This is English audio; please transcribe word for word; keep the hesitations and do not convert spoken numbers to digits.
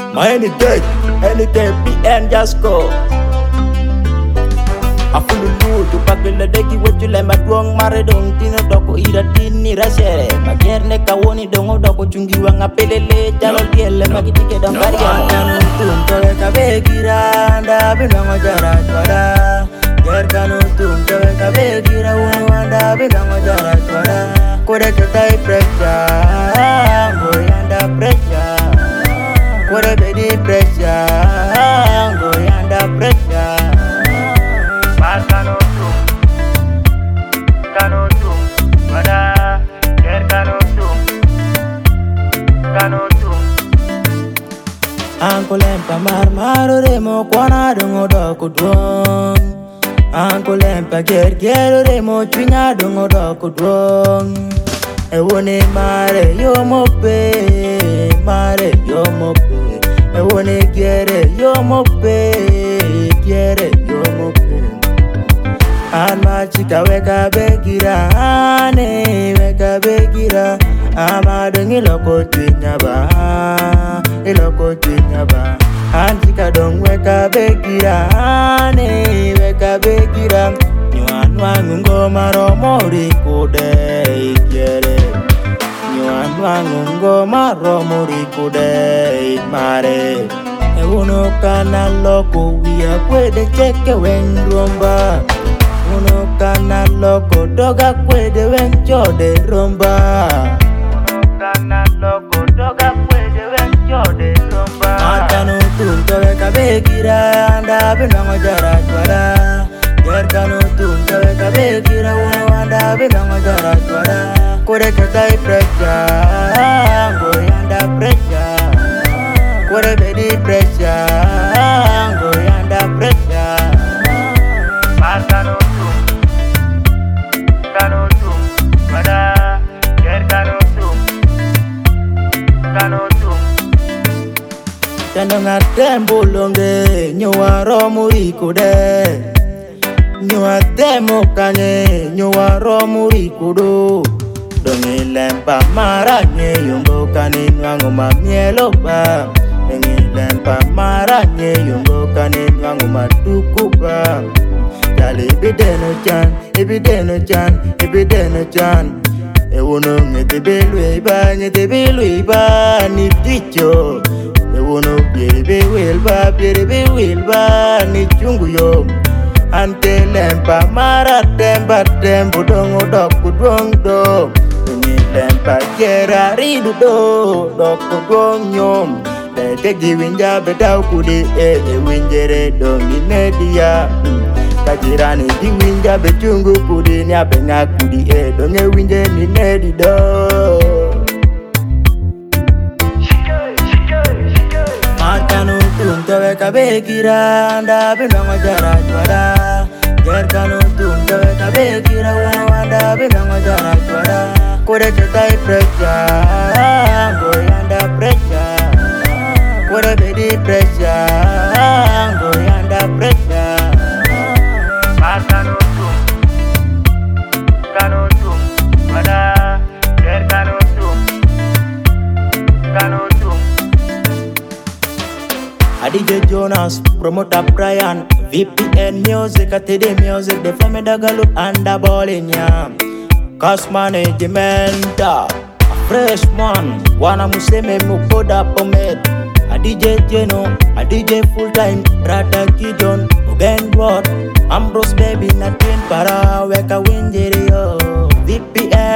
My any day, any day, P N just go. I feel the mood to pack the deki with you like my dwang mare dong tino doko ira tini rasere. Magerne kawoni dongo doko chungi wanga pelele jalo diele magitike dong karia. Kanu tunto ka begira nda binongo jara twara. Ger kanu tunto ka begira unu nda binongo jara twara. Kore ketai pressure, go yanda pressure. Kore bedi pressure, go yanda pressure. Kanotum, kanotum, wada, ger kanotum, kanotum. Uncle Empa mar maro remo kwana dongo doko dwong. Uncle Empa ger ger remo chwinya dongo doko dwong. Ewone mare yo mope, mare yo mope. Ewone gere yo mope, gere yo mope. Alma chika weka begira ane weka begira amado ngiloko tinyaba iloko tinyaba antika dong weka begira ane weka begira nywanwa ngungo maro mori kude ikiere nywanwa ngungo maro mori kude mare ewuno kana loko wia kwede cheke wendromba uno kana loko doga kwede wenchode romba. Uno kana loko doga kwede wenchode romba. Matanu tunto weka begira anda binongo jara twara. Ger kanu tunto weka begira uno anda binongo jara twara. Kore ketai pressure, go yanda pressure. Kore bedi pressure, go yanda pressure. Matanu kanotum, wada, ger kanotum, kanotum. Chano ngatembo longe, nyua romu ikude. Nyua temo kane, nyua romu ikudu. Dongi lempa maranye, yumbo kane nwangu mamielo ba. Dongi lempa maranye, yumbo kane nwangu maduku ba. Dale ibideno chan, ibideno chan, ibideno chan. Ewono ngete belu iba, ngete belu iba ni ticho. Ewono biere wilba, biere wilba ni chungu yo. Ante lempa mara temba tembo dongo doku dwong do. Ni lempa jera ridu do, doku dwong nyom. Lete giwinja bedau kudi e, e winjere dongi media. Kajirani di winja bechungu kudi ni abenga kudi e donge winje ni nedi do. Matanu tunto weka begira anda binongo jara twara. Ger kanu tunto weka begira uno anda binongo jara twara. Kore ketai pressure, go yanda pressure. Kore bedi pressure, go yanda pressure. Kanotum, kanotum, wada, ger kanotum, kanotum. Adije Jonas, promoter Brian, V P N Music, A T D Music, the family Dagalut and the bowling yam. Cost management, a fresh man, wana museme mukoda pomed. Adije Jeno, Adije full time, Rata Gideon, Ben Rod. Ambrose baby na twin para weka winjiri yo V P N